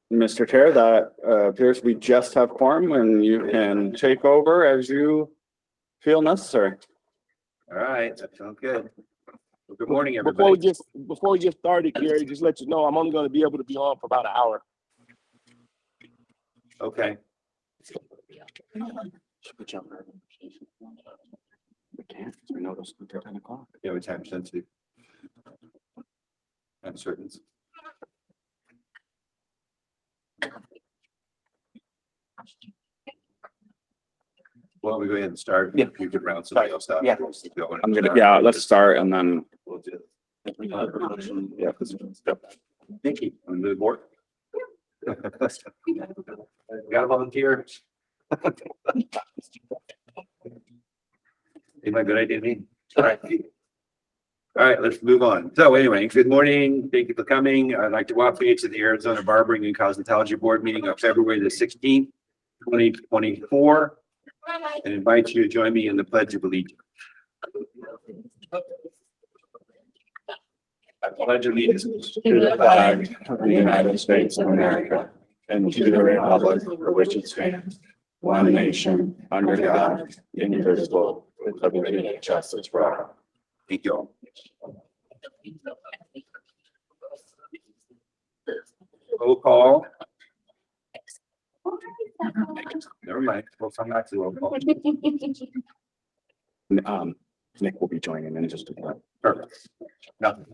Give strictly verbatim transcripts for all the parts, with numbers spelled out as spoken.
Mister Chair, that uh, appears we just have quorum and you can take over as you feel necessary. All right, that sounds good. Well, good morning, Before we everybody. get before we get started, Gary, just let you know I'm only going to be able to be on for about an hour. Okay, We can't, we know this until ten o'clock. yeah, we time sensitive. Uncertain. Well, we go ahead and start. Yeah. You could round somebody else out. Yeah. Go I'm gonna, yeah, let's start and then. We'll do it. Yeah. this- yep. Thank you. On the board. Got a volunteer. Ain't my good idea, me. All right. All right, let's move on. So anyway, good morning. Thank you for coming. I'd like to welcome you to the Arizona Barbering and Cosmetology Board meeting of February the sixteenth, twenty twenty-four. And invite you to join me in the Pledge of Allegiance. I pledge allegiance To the flag of the United States of America and to the republic for which it stands, one nation, under God, indivisible, with liberty and justice for all. Thank you all. Roll call. Never mind. We'll come back to roll call. Um, Nick will be joining in just a minute. Perfect. Nothing.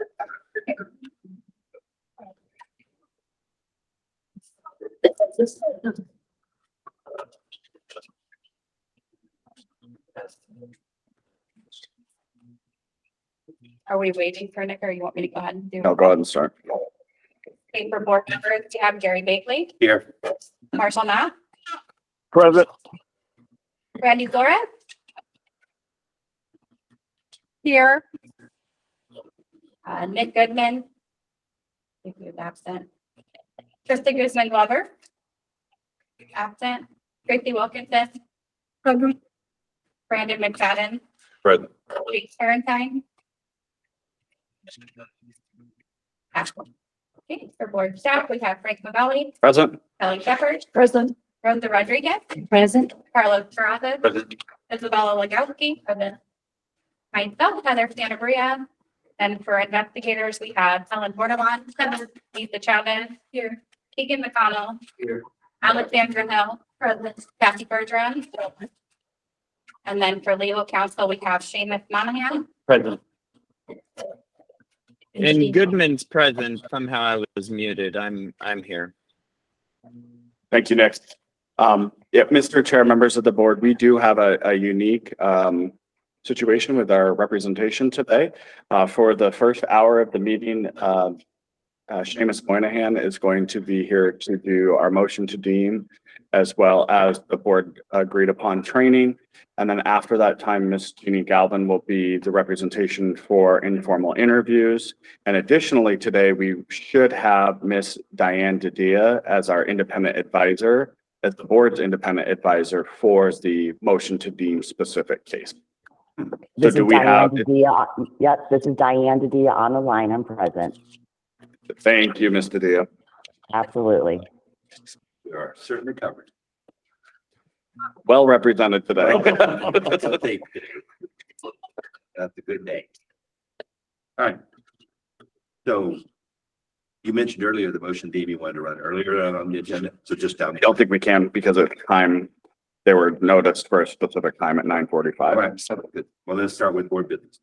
Are we waiting for Nick or you want me to go ahead and do? No, go ahead and start. Okay, for board members, we have Gary Bakley, Here. Marshall Knapp, Present. Randy Flores. Here. Uh, Nick Goodman. I think he was absent. Krista Guzman Glover. Absent. Tracy Wilkinson. Brandon McFadden. Present. Jake Tarantine. Ashland. Okay, for board staff, we have Frank Magali, Present. Kelly Shepard, Present. Rosa Rodriguez, Present. Carlos Terrazas, Present. Isabella Legowski, present. Myself, Heather Santabria, and for investigators, we have Helen Bordelon, present. Lisa Chavez, here, Keegan McConnell, Here. Alexandra Hill, present. Kathy Bergeron. And then for legal counsel, we have Seamus Monahan. Present. Steve. And Goodman's present. Somehow I was muted. I'm, I'm here. Thank you, Nick. Um, yeah, Mister Chair, members of the board, we do have a, a unique um, situation with our representation today. Uh, for the first hour of the meeting, uh, uh, Seamus Moynihan is going to be here to do our motion to deem, as well as the board agreed upon training. And then after that time, Miz Jeannie Galvin will be the representation for informal interviews. And additionally, today we should have Miz Diane Didia as our independent advisor, as the board's independent advisor for the motion to deem specific case. This do is we have- Diane Didia. Yep, this is Diane Didia on the line. I'm present. Thank you, Miz Didia. Absolutely. We are certainly covered. Well represented today. That's a thing. That's a good day. All right. So you mentioned earlier the motion D B wanted to run earlier on the agenda, so just down. I don't think we can because of time. They were noticed for a specific time at nine All forty-five. right, so good. Well, let's start with board business.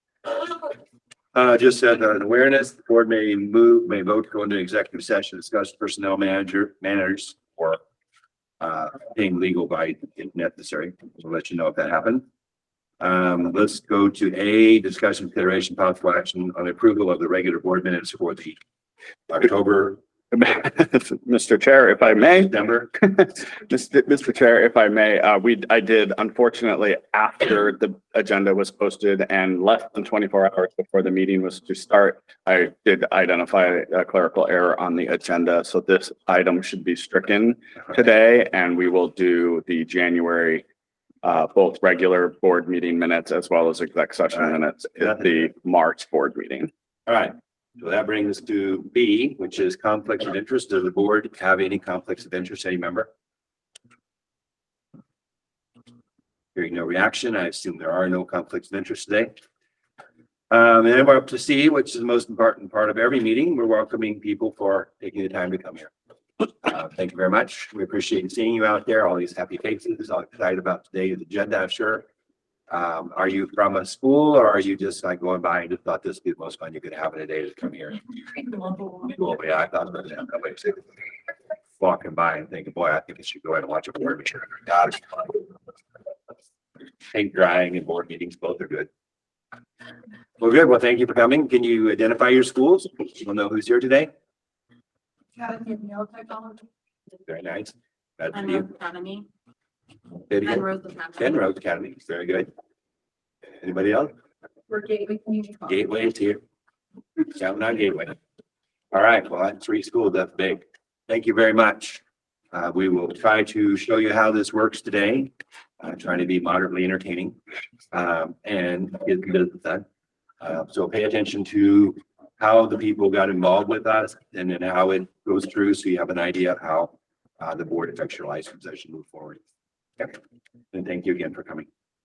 Uh, just as an awareness, the board may move, may vote to go into executive session, discuss personnel manager, managers, or uh, being legal by if necessary. We'll let you know if that happened. Um, let's go to A, discussion, consideration, possible action on approval of the regular board minutes for the October, Mister Chair, if I may, December. Mister Chair, if I may, uh, we, I did unfortunately after the agenda was posted and less than twenty-four hours before the meeting was to start, I did identify a clerical error on the agenda. So this item should be stricken today and we will do the January, uh, both regular board meeting minutes as well as exec session All right. minutes at the March board meeting. All right, So that brings us to B, which is conflict of interest. Does the board have any conflicts of interest, any member? Hearing no reaction, I assume there are no conflicts of interest today. Um, and then we're up to C, which is the most important part of every meeting. We're welcoming people for taking the time to come here. Uh, thank you very much. We appreciate seeing you out there, all these happy faces, all excited about today's agenda, I'm sure. Um, are you from a school or are you just like going by and just thought this would be the most fun you could have in a day to come here? Well, yeah, I thought about that. That way, so walking by and thinking, boy, I think I should go ahead and watch a board meeting. God, it's fun. Paint drying and board meetings, both are good. Well, good. Well, thank you for coming. Can you identify your schools? We'll know who's here today. Very nice. That's for you. Academy. Video. Penrose Academy. Penrose Academy. Very good. Anybody else? We're Gateway Community College. Gateway is here. Shouting out Gateway. All right. Well, that's three schools. That's big. Thank you very much. Uh, we will try to show you how this works today. Uh, trying to be moderately entertaining, um, and get the business done. Uh, so pay attention to how the people got involved with us and then how it goes through. So you have an idea of how, uh, the board affects your license as you move forward. Okay. And thank you again for coming.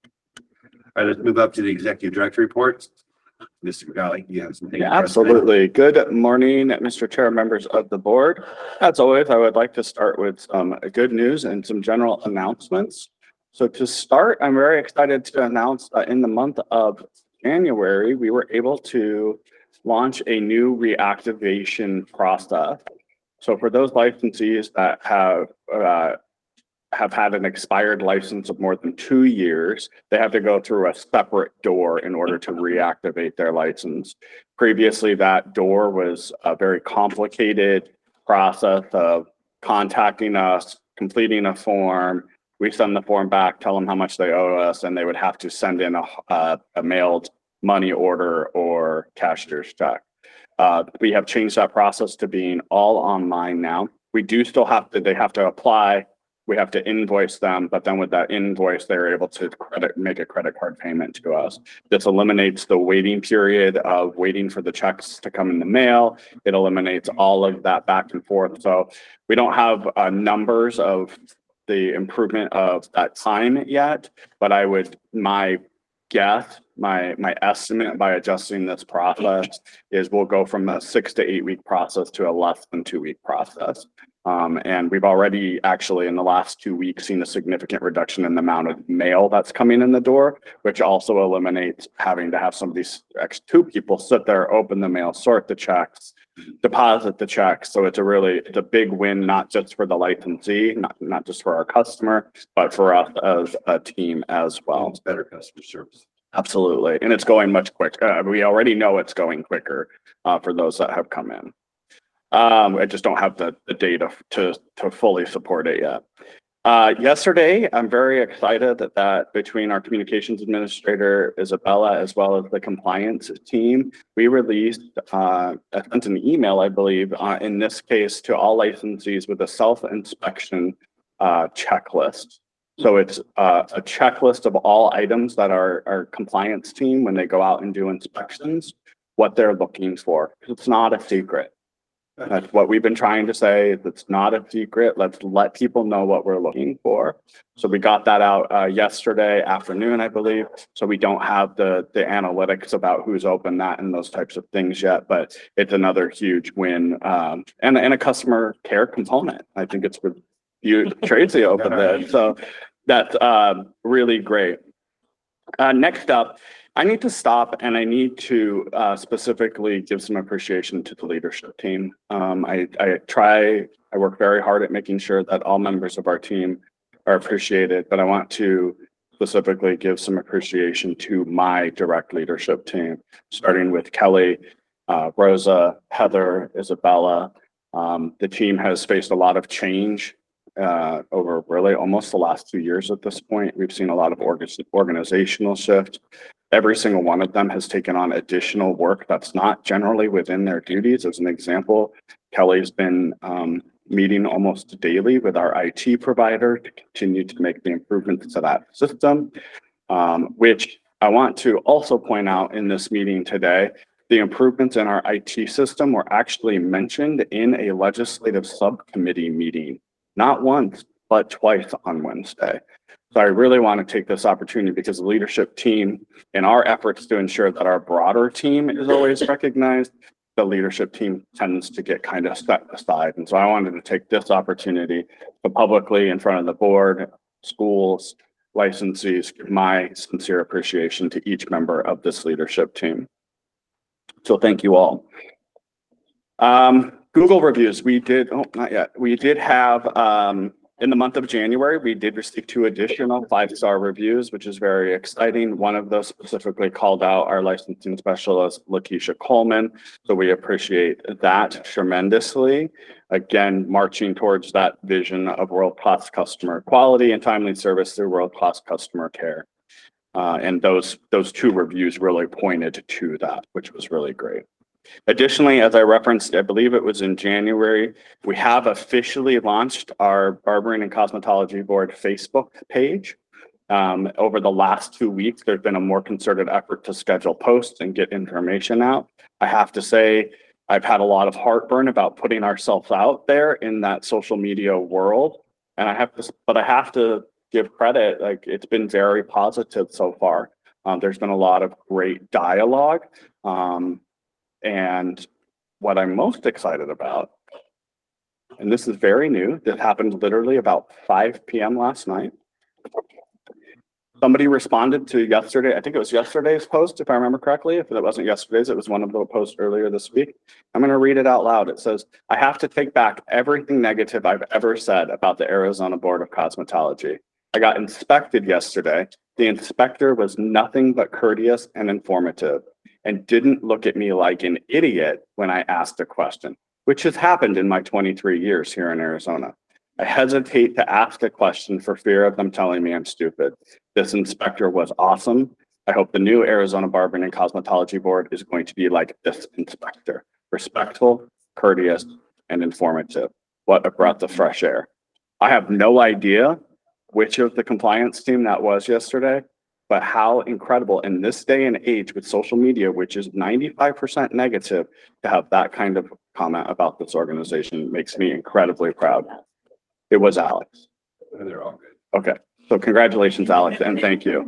All right, let's move up to the executive director reports. Mister McGalley, you have something? Yeah, absolutely. Good morning, Mister Chair, members of the board. As always, I would like to start with some good news and some general announcements. So to start, I'm very excited to announce that in the month of January, we were able to launch a new reactivation process. So for those licensees that have uh, have had an expired license of more than two years, they have to go through a separate door in order to reactivate their license. Previously, that door was a very complicated process of contacting us, completing a form. We send the form back, tell them how much they owe us, and they would have to send in a, a, a mailed money order or cashier's check. Uh, we have changed that process to being all online now. We do still have to, they have to apply, we have to invoice them, but then with that invoice, they're able to credit, make a credit card payment to us. This eliminates the waiting period of waiting for the checks to come in the mail. It eliminates all of that back and forth. So we don't have uh, numbers of the improvement of that time yet, but I would, my guess, my, my estimate by adjusting this process is we'll go from a six to eight week process to a less than two week process. Um, and we've already actually in the last two weeks seen a significant reduction in the amount of mail that's coming in the door, which also eliminates having to have some of these X two people sit there, open the mail, sort the checks, deposit the checks. So it's a really, it's a big win, not just for the licensee, not, not just for our customer, but for us as a team as well. It's better customer service. Absolutely. And it's going much quicker. Uh, we already know it's going quicker uh, for those that have come in. Um, I just don't have the, the data to, to fully support it yet. Uh, yesterday, I'm very excited that, that between our communications administrator, Isabella, as well as the compliance team, we released, uh, I sent an email, I believe, uh, in this case to all licensees with a self-inspection uh, checklist. So it's uh, a checklist of all items that our, our compliance team, when they go out and do inspections, what they're looking for. It's not a secret. That's what we've been trying to say. It's not a secret. Let's let people know what we're looking for. So we got that out uh, yesterday afternoon, I believe. So we don't have the the analytics about who's opened that and those types of things yet, but it's another huge win um, and, and a customer care component. I think it's with you, Tracy, opened it. So that's um, really great. Uh, next up, I need to stop and I need to uh, specifically give some appreciation to the leadership team. Um, I, I try, I work very hard at making sure that all members of our team are appreciated, but I want to specifically give some appreciation to my direct leadership team, starting with Kelly, uh, Rosa, Heather, Isabella. Um, the team has faced a lot of change uh, over really almost the last two years at this point. We've seen a lot of org organizational shift. Every single one of them has taken on additional work that's not generally within their duties. As an example, Kelly's been um, meeting almost daily with our I T provider to continue to make the improvements to that system, um, which I want to also point out in this meeting today. The The improvements in our I T system were actually mentioned in a legislative subcommittee meeting, not once, but twice on Wednesday. So I really want to take this opportunity because the leadership team, in our efforts to ensure that our broader team is always recognized, the leadership team tends to get kind of set aside. And so I wanted to take this opportunity to publicly in front of the board, schools, licensees, give my sincere appreciation to each member of this leadership team. So thank you all. Um, Google reviews, we did, oh, not yet. We did have, um, in the month of January, we did receive two additional five-star reviews, which is very exciting. One of those specifically called out our licensing specialist, Lakeisha Coleman. So we appreciate that tremendously. Again, marching towards that vision of world-class customer quality and timely service through world-class customer care. Uh, and those, those two reviews really pointed to that, which was really great. Additionally, as I referenced, I believe it was in January, we have officially launched our Barbering and Cosmetology Board Facebook page. Um, over the last two weeks, there's been a more concerted effort to schedule posts and get information out. I have to say, I've had a lot of heartburn about putting ourselves out there in that social media world. And I have to, but I have to give credit, like it's been very positive so far. Um, there's been a lot of great dialogue. Um, And what I'm most excited about, and this is very new, this happened literally about five P M last night. Somebody responded to yesterday, I think it was yesterday's post, if I remember correctly. If it wasn't yesterday's, it was one of the posts earlier this week. I'm going to read it out loud. It says, I have to take back everything negative I've ever said about the Arizona Board of Cosmetology. I got inspected yesterday. The inspector was nothing but courteous and informative, and didn't look at me like an idiot when I asked a question, which has happened in my twenty-three years here in Arizona. I hesitate to ask a question for fear of them telling me I'm stupid. This inspector was awesome. I hope the new Arizona Barbering and Cosmetology Board is going to be like this inspector, respectful, courteous, and informative. What a breath of fresh air. I have no idea which of the compliance team that was yesterday, but how incredible in this day and age with social media, which is ninety-five percent negative, to have that kind of comment about this organization makes me incredibly proud. It was Alex. They're all good. Okay, so congratulations, Alex, and thank you.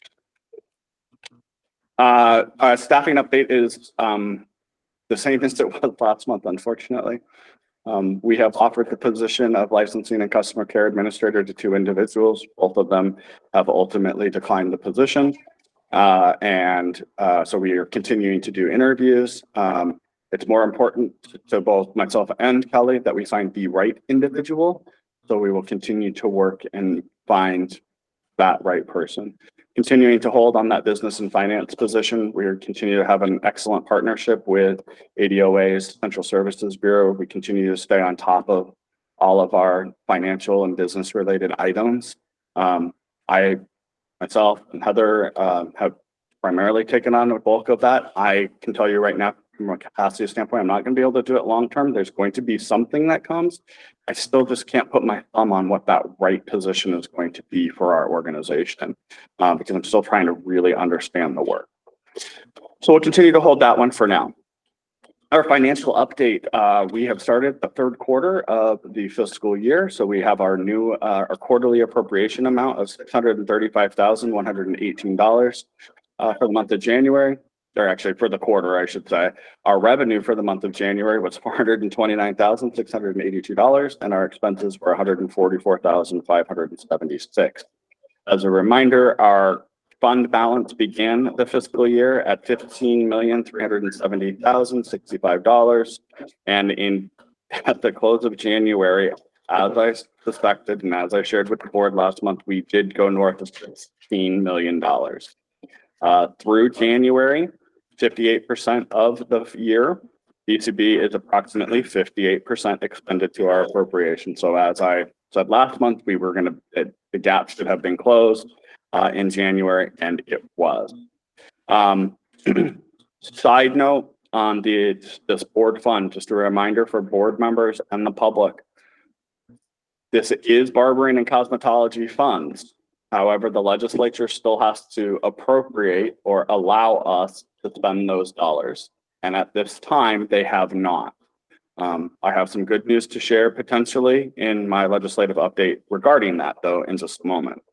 Uh, our staffing update is um, the same as it was last month, unfortunately. Um, we have offered the position of licensing and customer care administrator to two individuals. Both of them have ultimately declined the position. Uh, and uh, so we are continuing to do interviews. Um, it's more important to both myself and Kelly that we find the right individual. So we will continue to work and find that right person. Continuing to hold on that business and finance position, we continue to have an excellent partnership with A D O A's Central Services Bureau. We continue to stay on top of all of our financial and business related items. Um, I, myself and Heather uh, have primarily taken on the bulk of that. I can tell you right now, from a capacity standpoint, I'm not going to be able to do it long term. There's going to be something that comes. I still just can't put my thumb on what that right position is going to be for our organization uh, because I'm still trying to really understand the work. So we'll continue to hold that one for now. Our financial update, uh, we have started the third quarter of the fiscal year. So we have our new, uh, our quarterly appropriation amount of six hundred thirty-five thousand one hundred eighteen dollars uh, for the month of January. Or actually for the quarter, I should say. Our revenue for the month of January was four hundred twenty-nine thousand six hundred eighty-two dollars and our expenses were one hundred forty-four thousand five hundred seventy-six. As a reminder, our fund balance began the fiscal year at fifteen million three hundred seventy thousand sixty-five dollars. And in at the close of January, as I suspected and as I shared with the board last month, we did go north of sixteen million dollars. Uh, through January, fifty-eight percent of the year, B C B is approximately fifty-eight percent expended to our appropriation. So as I said last month, we were going to, the gap should have been closed uh, in January, and it was. Um, side note on the this board fund, just a reminder for board members and the public, this is barbering and cosmetology funds. However, the legislature still has to appropriate or allow us to spend those dollars. And at this time, they have not. Um, I have some good news to share potentially in my legislative update regarding that, though, in just a moment.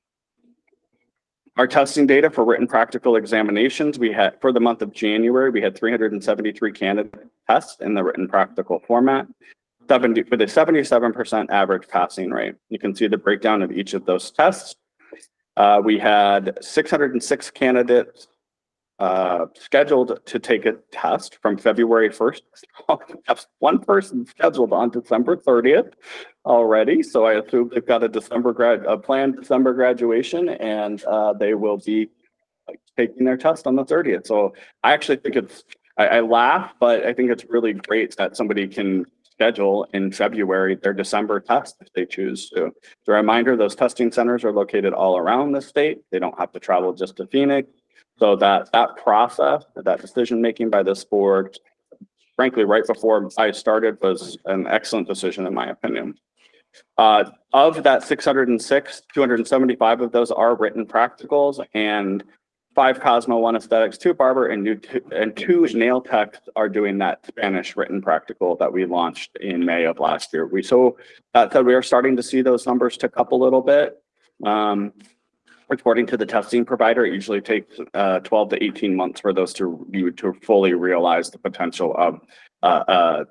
Our testing data for written practical examinations, we had, for the month of January, we had three hundred seventy-three candidate tests in the written practical format, seventy, with a seventy-seven percent average passing rate. You can see the breakdown of each of those tests. Uh, we had six hundred six candidates uh, scheduled to take a test from February first. One person scheduled on December thirtieth already. So I assume they've got a December grad, a planned December graduation, and uh, they will be taking their test on the thirtieth. So I actually think it's, I, I laugh, but I think it's really great that somebody can schedule in February their December test if they choose to. As a reminder, those testing centers are located all around the state. They don't have to travel just to Phoenix. So that that process, that decision making by this board, frankly, right before I started, was an excellent decision in my opinion. Uh, of that six hundred six, two hundred seventy-five of those are written practicals, and five Cosmo, one aesthetics, two barber, and new two, and two nail techs are doing that Spanish written practical that we launched in May of last year. We so that said, we are starting to see those numbers tick up a little bit. Um, According to the testing provider, it usually takes uh, twelve to eighteen months for those to you to fully realize the potential of uh, uh,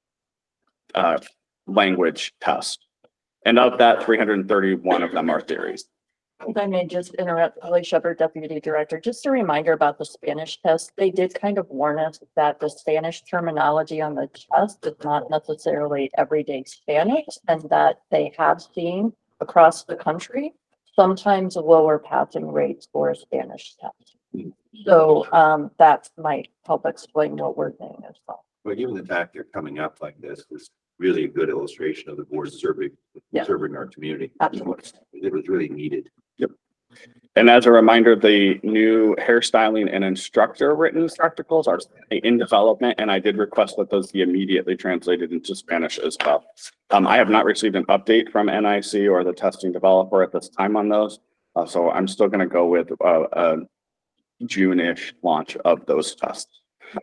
uh, language test. And of that, three hundred thirty-one of them are theories. If I may just interrupt, Holly Shepard, Deputy Director, just a reminder about the Spanish test. They did kind of warn us that the Spanish terminology on the test is not necessarily everyday Spanish, and that they have seen across the country sometimes lower passing rates for a Spanish test. So um, that might help explain what we're saying as well. But even the fact they're coming up like this is really a good illustration of the board serving, Yeah. serving our community. Absolutely. It was really needed. And as a reminder, the new hairstyling and instructor written practicals are in development, and I did request that those be immediately translated into Spanish as well. Um, I have not received an update from N I C or the testing developer at this time on those, uh, so I'm still going to go with uh, a June-ish launch of those tests.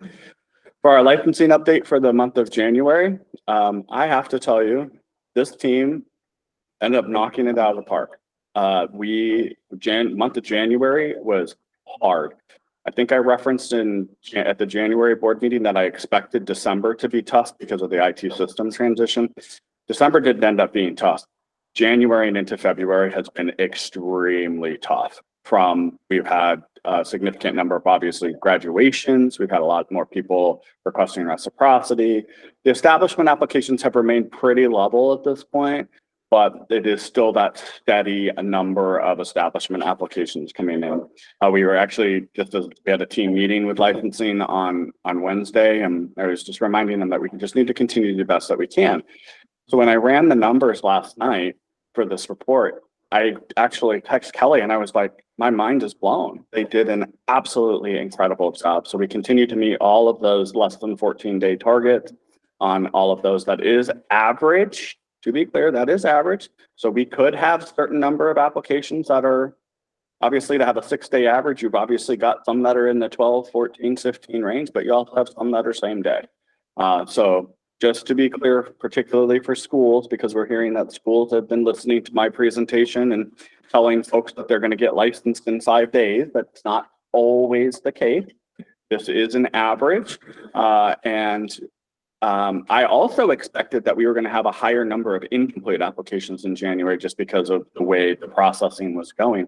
For our licensing update for the month of January, um, I have to tell you, this team ended up knocking it out of the park. Uh, we, Jan, month of January was hard. I think I referenced in, at the January board meeting that I expected December to be tough because of the I T system transition. December didn't end up being tough. January and into February has been extremely tough. From, we've had a significant number of obviously graduations. We've had a lot more people requesting reciprocity. The establishment applications have remained pretty level at this point, but it is still that steady number of establishment applications coming in. Uh, we were actually just as we had a team meeting with licensing on on Wednesday, and I was just reminding them that we just need to continue to do the best that we can. So when I ran the numbers last night for this report, I actually texted Kelly and I was like, my mind is blown. They did an absolutely incredible job. So we continue to meet all of those less than fourteen day targets on all of those. That is average. To be clear, that is average. So we could have a certain number of applications that are obviously to have a six day average. You've obviously got some that are in the twelve, fourteen, fifteen range, but you also have some that are same day. Uh, so just to be clear, particularly for schools, because we're hearing that schools have been listening to my presentation and telling folks that they're going to get licensed in five days. That's not always the case. This is an average. Uh, and Um, I also expected that we were going to have a higher number of incomplete applications in January just because of the way the processing was going.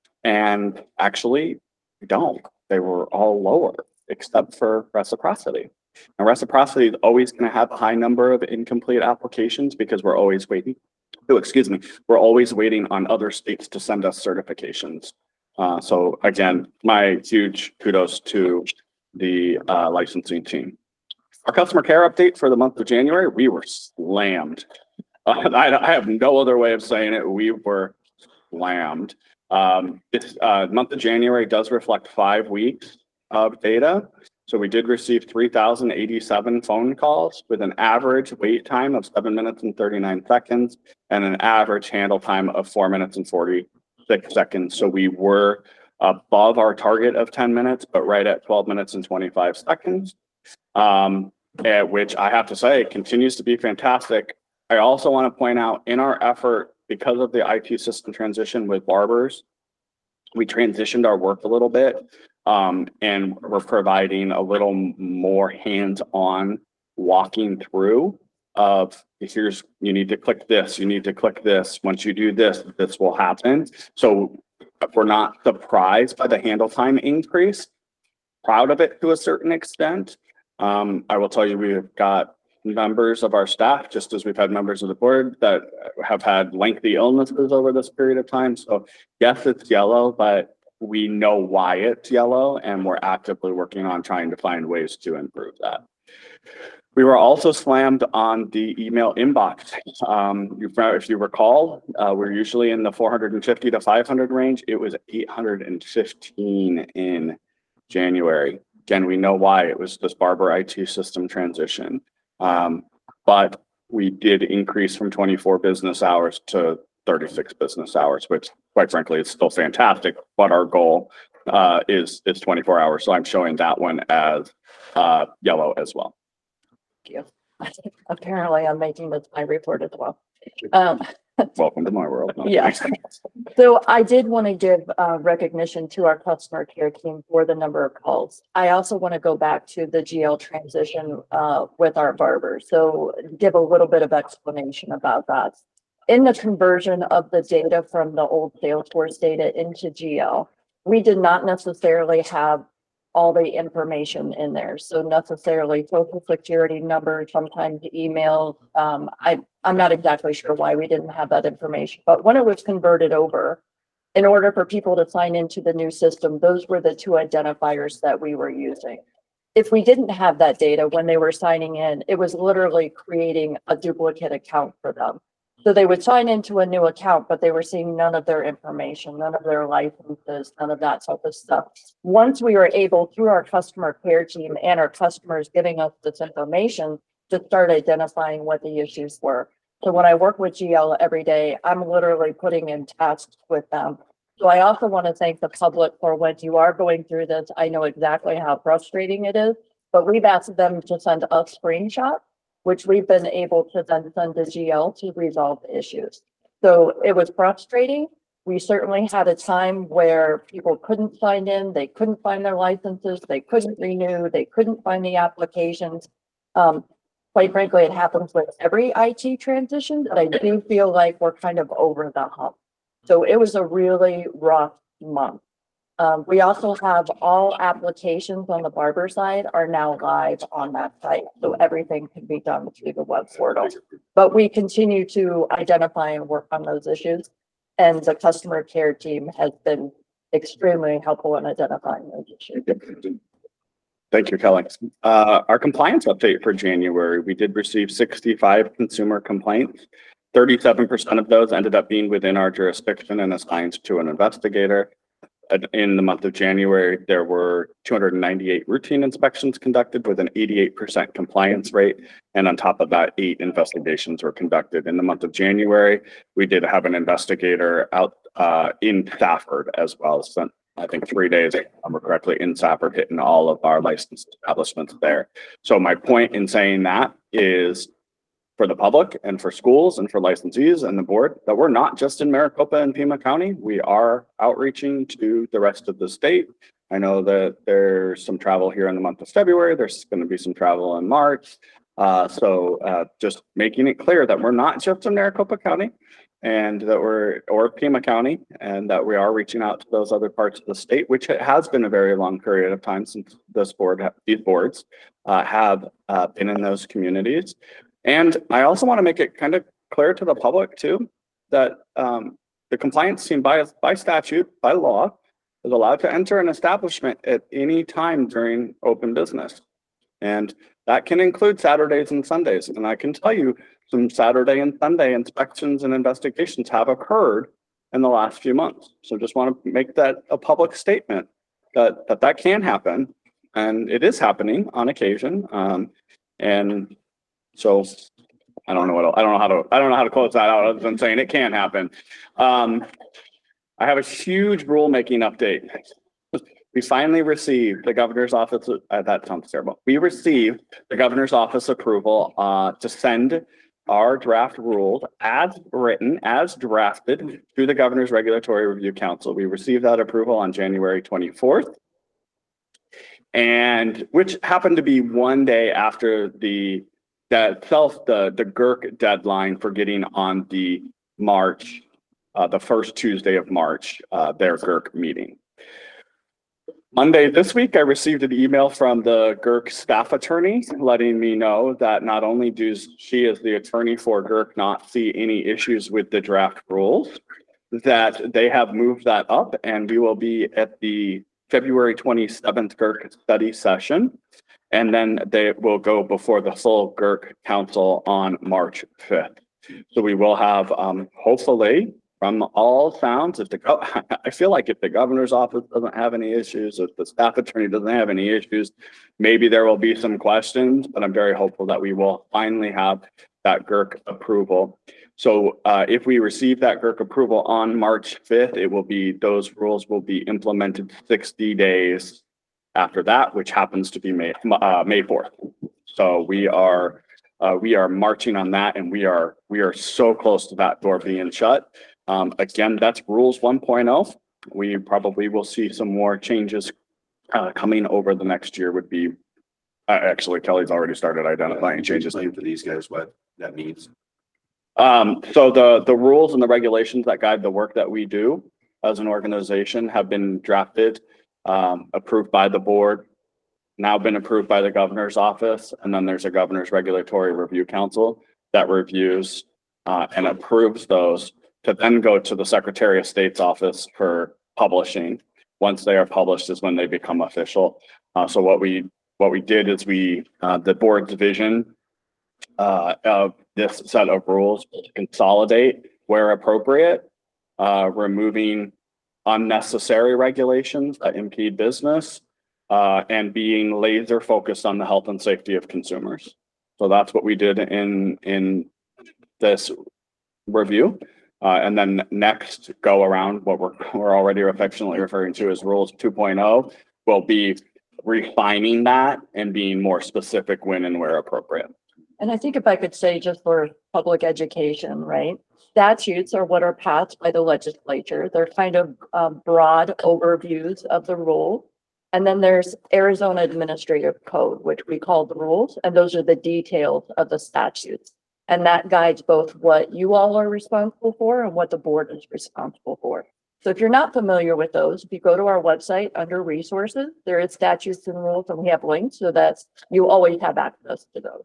And actually, we don't. They were all lower, except for reciprocity. And reciprocity is always going to have a high number of incomplete applications because we're always waiting. Oh, excuse me. We're always waiting on other states to send us certifications. Uh, so again, my huge kudos to the uh, licensing team. Our customer care update for the month of January, we were slammed. Uh, I, I have no other way of saying it. We were slammed. Um, this uh, month of January does reflect five weeks of data. So we did receive three thousand eighty-seven phone calls with an average wait time of seven minutes and thirty-nine seconds and an average handle time of four minutes and forty-six seconds. So we were above our target of ten minutes, but right at twelve minutes and twenty-five seconds. Um, eh, which I have to say continues to be fantastic. I also want to point out in our effort, because of the I T system transition with barbers, we transitioned our work a little bit. Um, and we're providing a little more hands-on walking through of here's, you need to click this, you need to click this. Once you do this, this will happen. So we're not surprised by the handle time increase, proud of it to a certain extent. Um, I will tell you, we've got members of our staff, just as we've had members of the board that have had lengthy illnesses over this period of time. So yes, it's yellow, but we know why it's yellow, and we're actively working on trying to find ways to improve that. We were also slammed on the email inbox. Um, you- if you recall, uh, we're usually in the four hundred fifty to five hundred range. It was eight hundred fifteen in January. Again, we know why. It was this Barber I T system transition. Um, but we did increase from twenty-four business hours to thirty-six business hours, which quite frankly, is still fantastic. But our goal uh, is, is twenty-four hours. So I'm showing that one as uh, yellow as well. Thank you. Apparently I'm making this my report as well. Um, Welcome to my world. No, Yeah. So I did want to give uh, recognition to our customer care team for the number of calls. I also want to go back to the G L transition uh, with our barber. So give a little bit of explanation about that. In the conversion of the data from the old Salesforce data into G L, we did not necessarily have all the information in there. So necessarily social security number, sometimes email. Um, I, I'm not exactly sure why we didn't have that information, but when it was converted over, in order for people to sign into the new system, those were the two identifiers that we were using. If we didn't have that data when they were signing in, it was literally creating a duplicate account for them. So they would sign into a new account, but they were seeing none of their information, none of their licenses, none of that type of stuff. Once we were able, through our customer care team and our customers giving us this information, to start identifying what the issues were. So when I work with G L every day, I'm literally putting in tasks with them. So I also want to thank the public for when you are going through this. I know exactly how frustrating it is, but we've asked them to send us screenshots, which we've been able to then send to G L to resolve the issues. So it was frustrating. We certainly had a time where people couldn't sign in, they couldn't find their licenses, they couldn't renew, they couldn't find the applications. Um, quite frankly, it happens with every I T transition, but I do feel like we're kind of over the hump. So it was a really rough month. Um, we also have all applications on the barber side are now live on that site. So everything can be done through the web portal. But we continue to identify and work on those issues. And the customer care team has been extremely helpful in identifying those issues. Thank you, Kelly. Uh, our compliance update for January, we did receive sixty-five consumer complaints. thirty-seven percent of those ended up being within our jurisdiction and assigned to an investigator. In the month of January, there were two hundred ninety-eight routine inspections conducted with an eighty-eight percent compliance rate. And on top of that, eight investigations were conducted. In the month of January, we did have an investigator out uh, in Stafford as well. Spent, I think, three days, if I remember correctly, in Stafford, hitting all of our licensed establishments there. So my point in saying that is, for the public and for schools and for licensees and the board, that we're not just in Maricopa and Pima County. We are outreaching to the rest of the state. I know that there's some travel here in the month of February. There's going to be some travel in March. Uh, so uh, just making it clear that we're not just in Maricopa County and that we're, or Pima County, and that we are reaching out to those other parts of the state, which has been a very long period of time since this board, these boards uh, have uh, been in those communities. And I also want to make it kind of clear to the public too, that um, the compliance team by, by statute, by law, is allowed to enter an establishment at any time during open business. And that can include Saturdays and Sundays. And I can tell you some Saturday and Sunday inspections and investigations have occurred in the last few months. So just want to make that a public statement that that, that can happen. And it is happening on occasion. Um, and So I don't know what else, I don't know how to I don't know how to close that out other than saying it can happen. Um, I have a huge rulemaking update. we finally received the governor's office, uh, that sounds terrible. We received the governor's office approval, uh, to send our draft rules as written, as drafted through the Governor's Regulatory Review Council. We received that approval on January twenty-fourth. And which happened to be one day after the, that self, the, the G I R C deadline for getting on the March, uh, the first Tuesday of March, uh, their G I R C meeting. Monday this week, I received an email from the G I R C staff attorney letting me know that not only does she as the attorney for G I R C not see any issues with the draft rules, that they have moved that up and we will be at the February twenty-seventh G I R C study session. And then they will go before the full G I R C council on March fifth. So we will have, um, hopefully, from all sounds, if the, go- I feel like if the governor's office doesn't have any issues, if the staff attorney doesn't have any issues, maybe there will be some questions, but I'm very hopeful that we will finally have that G I R C approval. So uh, if we receive that G I R C approval on March fifth, it will be, those rules will be implemented sixty days after that, which happens to be May, uh, May fourth. So we are, uh, we are marching on that, and we are, we are so close to that door being shut. Um, again, that's rules one point oh. We probably will see some more changes uh, coming over the next year would be, uh, actually Kelly's already started identifying changes. Explain for these guys what that means. Um, so the, the rules and the regulations that guide the work that we do as an organization have been drafted, um, approved by the board, now been approved by the governor's office. And then there's a governor's regulatory review council that reviews uh, and approves those to then go to the Secretary of State's office for publishing. Once they are published is when they become official. Uh, so what we, what we did is we, uh, the board's vision uh, of this set of rules to consolidate where appropriate, uh, removing unnecessary regulations that impede business, uh, and being laser focused on the health and safety of consumers. So that's what we did in, in this review. Uh, and then next go around, what we're, we're already affectionately referring to as rules two point oh, will be refining that and being more specific when and where appropriate. And I think if I could say just for public education, right? Statutes are what are passed by the legislature. They're kind of um, broad overviews of the rule. And then there's Arizona Administrative Code, which we call the rules, and those are the details of the statutes. And that guides both what you all are responsible for and what the board is responsible for. So if you're not familiar with those, if you go to our website under resources, there is statutes and rules, and we have links so that you always have access to those.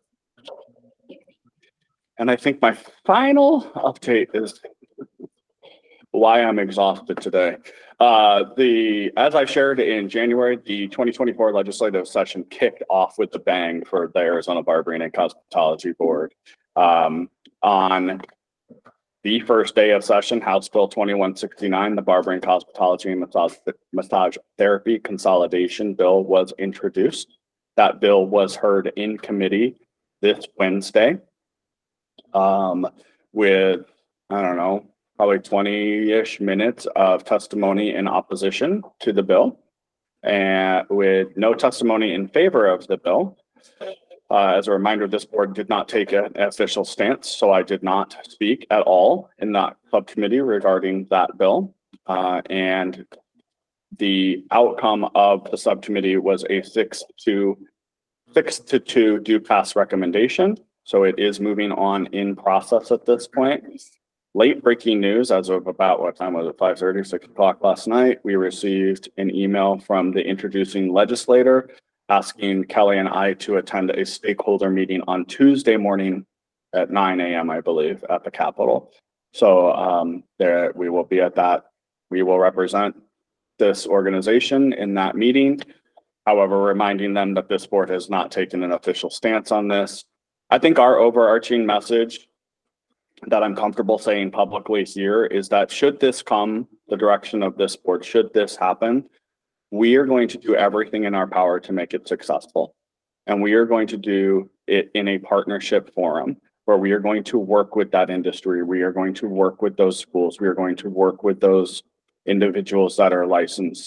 And I think my final update is why I'm exhausted today. Uh, the, as I shared in January, the twenty twenty-four legislative session kicked off with the bang for the Arizona Barbering and Cosmetology Board. Um, on the first day of session, House Bill twenty-one sixty-nine, the Barbering, Cosmetology and Massage, Massage Therapy Consolidation Bill was introduced. That bill was heard in committee this Wednesday. Um, with, I don't know, probably twenty-ish minutes of testimony in opposition to the bill, and with no testimony in favor of the bill. Uh, as a reminder, this board did not take an official stance, so I did not speak at all in that subcommittee regarding that bill. Uh, and the outcome of the subcommittee was a six to six to two do pass recommendation. So it is moving on in process at this point. Late breaking news as of about, what time was it, five thirty, six o'clock last night, we received an email from the introducing legislator asking Kelly and I to attend a stakeholder meeting on Tuesday morning at nine A M, I believe, at the Capitol. So um, there we will be at that. We will represent this organization in that meeting. However, reminding them that this board has not taken an official stance on this. I think our overarching message that I'm comfortable saying publicly here is that should this come the direction of this board, should this happen, we are going to do everything in our power to make it successful. And we are going to do it in a partnership forum where we are going to work with that industry. We are going to work with those schools. We are going to work with those individuals that are licensed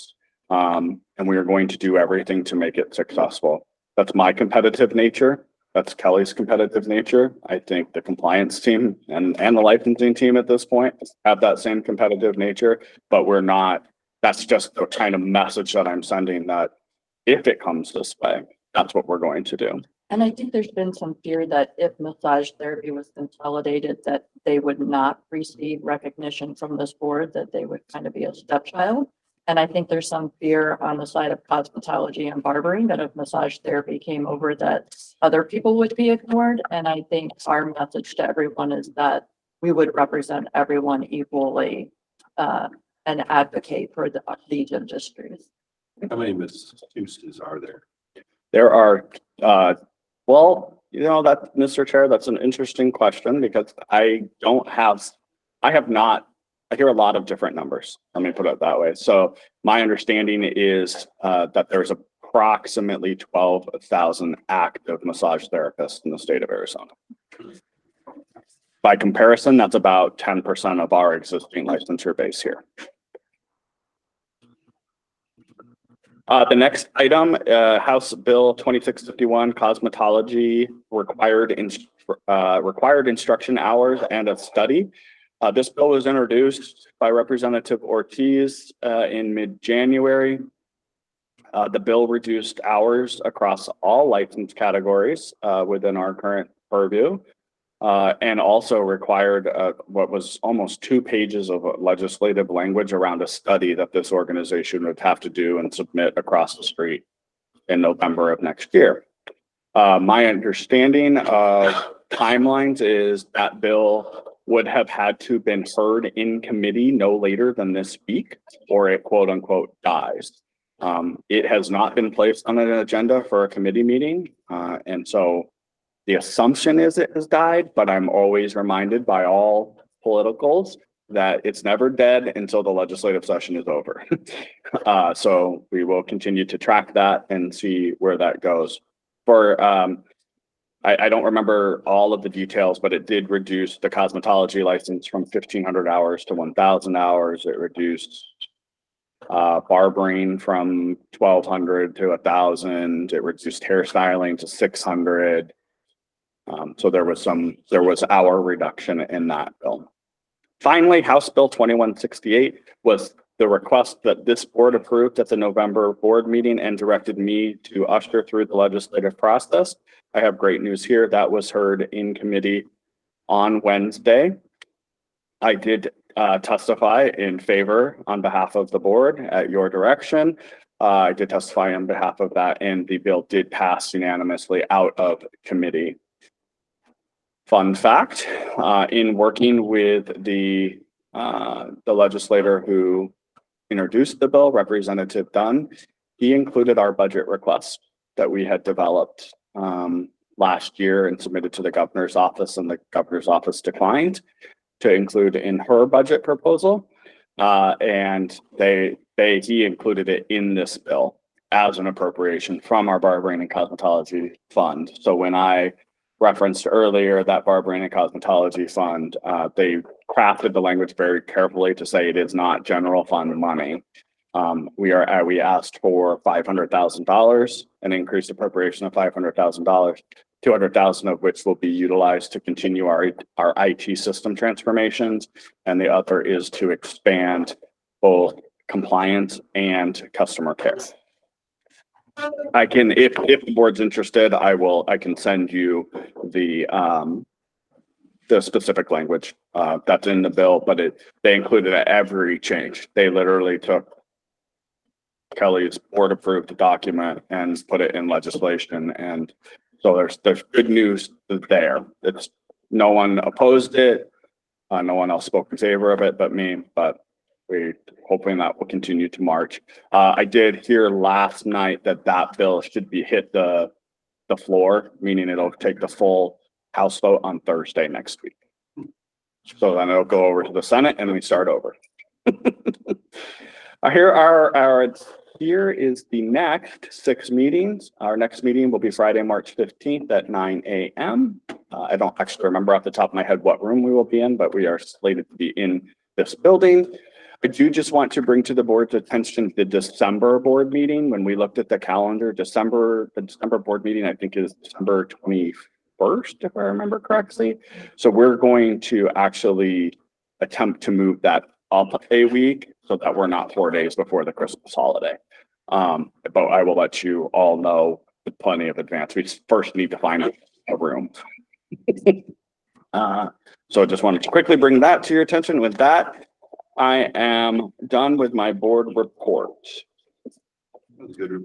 Um, and we are going to do everything to make it successful. That's my competitive nature. That's Kelly's competitive nature. I think the compliance team and, and the licensing team at this point have that same competitive nature, but we're not, that's just the kind of message that I'm sending, that if it comes this way, that's what we're going to do. And I think there's been some fear that if massage therapy was consolidated, that they would not receive recognition from this board, that they would kind of be a stepchild. And I think there's some fear on the side of cosmetology and barbering that if massage therapy came over, that other people would be ignored. And I think our message to everyone is that we would represent everyone equally uh, and advocate for the, these industries. How many Massachusetts are there? There are, uh, well, you know, that, Mister Chair, that's an interesting question, because I don't have, I have not, I hear a lot of different numbers. Let me put it that way. So my understanding is uh, that there's approximately twelve thousand active massage therapists in the state of Arizona. By comparison, that's about ten percent of our existing licensure base here. Uh, the next item, uh, House Bill twenty-six fifty-one, cosmetology required in, uh, required instruction hours and a study. Uh, this bill was introduced by Representative Ortiz uh, in mid-January. Uh, the bill reduced hours across all license categories uh, within our current purview. Uh, and also required uh, what was almost two pages of legislative language around a study that this organization would have to do and submit across the street in November of next year. Uh, my understanding of timelines is that bill would have had to been heard in committee no later than this week, or it quote unquote dies. Um, it has not been placed on an agenda for a committee meeting. Uh, and so the assumption is it has died, but I'm always reminded by all politicals that it's never dead until the legislative session is over. uh, so we will continue to track that and see where that goes. For, um, I, I don't remember all of the details, but it did reduce the cosmetology license from fifteen hundred hours to one thousand hours. It reduced uh, barbering from twelve hundred to a thousand. It reduced hairstyling to six hundred. Um, so there was some, there was hour reduction in that bill. Finally, House Bill twenty-one sixty-eight was the request that this board approved at the November board meeting and directed me to usher through the legislative process. I have great news here. That was heard in committee on Wednesday. I did uh, testify in favor on behalf of the board at your direction. Uh, I did testify on behalf of that, and the bill did pass unanimously out of committee. Fun fact, uh, in working with the, uh, the legislator who introduced the bill, Representative Dunn, he included our budget request that we had developed um, last year and submitted to the governor's office, and the governor's office declined to include in her budget proposal. Uh, and they, they, he included it in this bill as an appropriation from our barbering and cosmetology fund. So when I referenced earlier that barbering and cosmetology fund, uh, they crafted the language very carefully to say it is not general fund money. Um, we are, uh, we asked for five hundred thousand dollars, an increased appropriation of five hundred thousand dollars, two hundred thousand of which will be utilized to continue our, our I T system transformations. And the other is to expand both compliance and customer care. I can, if, if the board's interested, I will, I can send you the, um, the specific language, uh, that's in the bill, but it, they included every change. They literally took Kelly's board approved document and put it in legislation. And so there's, there's good news there. It's, no one opposed it. Uh, no one else spoke in favor of it but me, but we hoping that will continue to march. Uh, I did hear last night that that bill should be hit the, the floor, meaning it'll take the full House vote on Thursday next week. So then it'll go over to the Senate and we start over. uh, here are our, here is the next six meetings. Our next meeting will be Friday, March fifteenth at nine A M Uh, I don't actually remember off the top of my head what room we will be in, but we are slated to be in this building. I do just want to bring to the board's attention the December board meeting. When we looked at the calendar, December, the December board meeting, I think is December twenty-first, if I remember correctly. So we're going to actually attempt to move that up a week so that we're not four days before the Christmas holiday. Um, but I will let you all know with plenty of advance. We first need to find a room. Uh, so I just wanted to quickly bring that to your attention. With that, I am done with my board report. That was a good